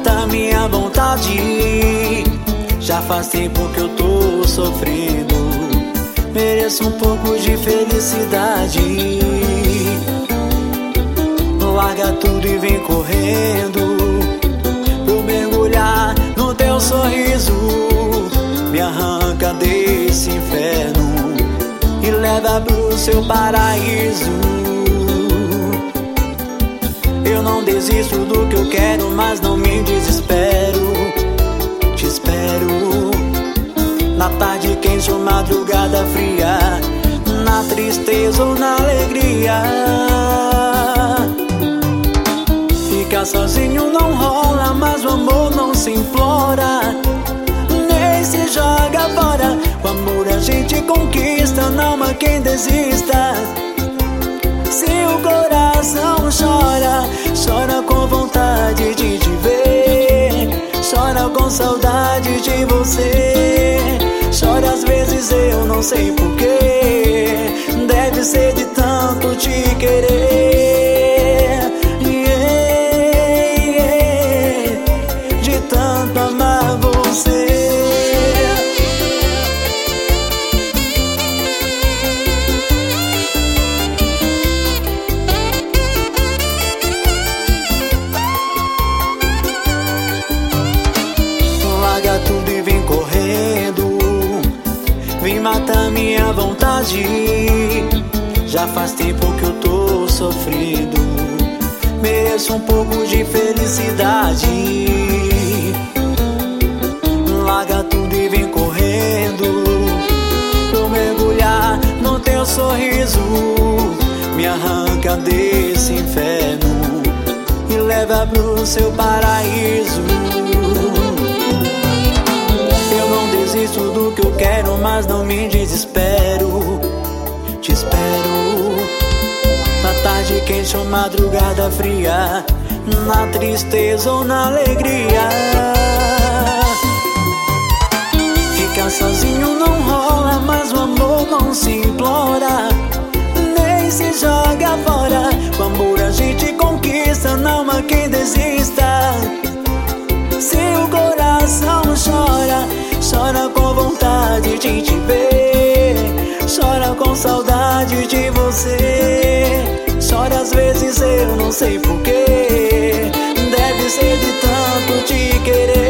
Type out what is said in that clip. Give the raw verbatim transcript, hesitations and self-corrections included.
mata minha vontade. Já faz tempo que eu tô sofrendo, mereço um pouco de felicidade. Larga tudo e vem correndo pra eu mergulhar no teu sorriso. Me arranca desse inferno e leva pro seu paraíso. Eu não desisto do que eu quero, mas não me desespero. Te espero na tarde quente ou madrugada fria, na tristeza ou na alegria. Ficar sozinho não rola, mas o amor não se implora, nem se joga fora. O amor a gente conquista, não há quem desista. Se o coração chora, chora com vontade de te ver, chora com saudade de você. Chora às vezes eu não sei porquê, deve ser de tanto te querer, yeah, yeah, de tanto amar você. Larga tudo e vem correndo, vem matar minha vontade. Já faz tempo que eu tô sofrendo, mereço um pouco de felicidade. Larga tudo e vem correndo pra eu mergulhar no teu sorriso. Me arranca desse inferno e leva pro seu paraíso. Eu não desisto do que eu quero, mas não me desespero. Te espero na tarde quente ou madrugada fria, na tristeza ou na alegria. Ficar sozinho não rola, mas o amor não se implora, nem se joga fora. O amor a gente conquista, não há quem desista. Se o coração chora, chora com vontade de te ver, chora com saudade de você. Chora às vezes eu não sei porquê, deve ser de tanto te querer.